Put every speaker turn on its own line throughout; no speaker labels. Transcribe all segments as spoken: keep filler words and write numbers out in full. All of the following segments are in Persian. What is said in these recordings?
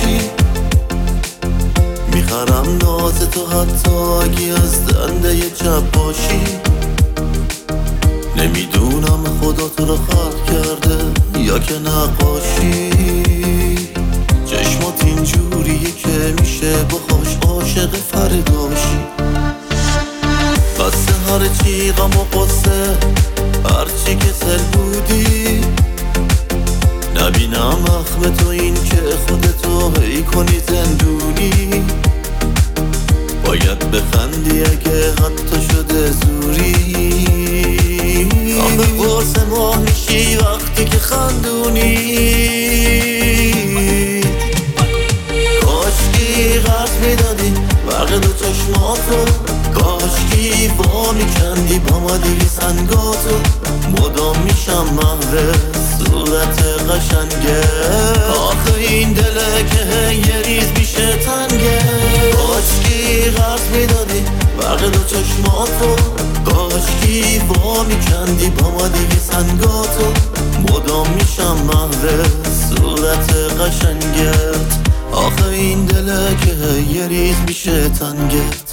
باشی، میخرم ناز تو حتی اگه از دنده چپ باشی. نمیدونم خدا تو رو خلق کرده یا که نقاشی. چشمات اینجوریه که میشه بخواش عاشق فرداشی. قصه هرچی غم و قصه هرچی که سل بودی، نبینم اخم تو این که خودتو هی کنی زندونی. باید بخندی اگه حتی شده زوری. آخه قرص ماه میشی وقتی که خندونی. کاشکی قرص میدادی برق دو چشماتو، کاشکی وا میکندی با ما دیگه سنگاتو. مدام میشم محو صورت قشنگه، آخه این دله که یه ریز میشه تنگه. کاشکی قرص میدادی برق دو چشماتو، کاشکی وا میکندی با ما دیگه سنگاتو. مدام میشم محو صورت قشنگت، آخه این دله که یه ریز میشه تنگت.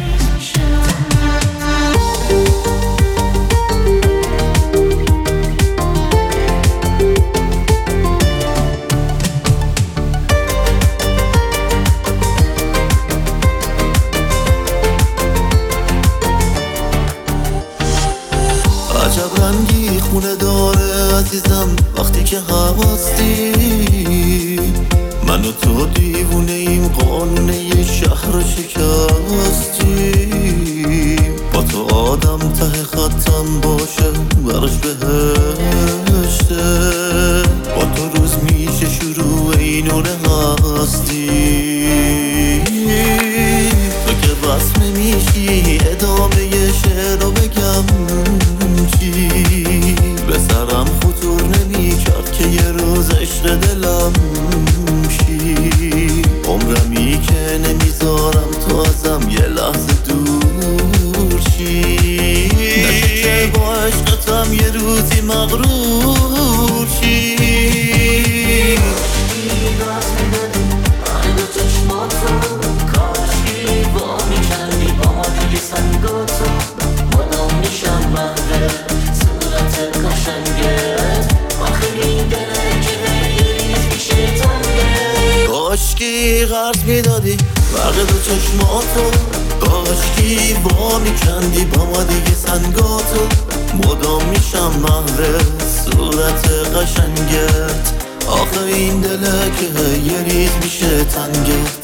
عجب رنگی خونه داره عزیزم وقتی که هستی. من و تو دیوونه ایم، قانون یه شهر رو شکستی. با تو آدم ته خطم باشه براش بهشته. با تو روز میشه شروع این نور هستی. تو که بس نمیشی ادامه شعر رو بگم چی. به سرم خطور نمیکرد که یه روز عشق دلم شی. عمرمی که نمیذارم تو ازم یه لحظه دور شی. نشه که با عشقتم یه روزی مغرور شی. کاشکی قرض میدادی برق دو چشماتو، کاشکی وا میکندی با ما دیگه سنگاتو. مدام میشم محو صورت قشنگت، آخه این دله که یه ریز میشه تنگت.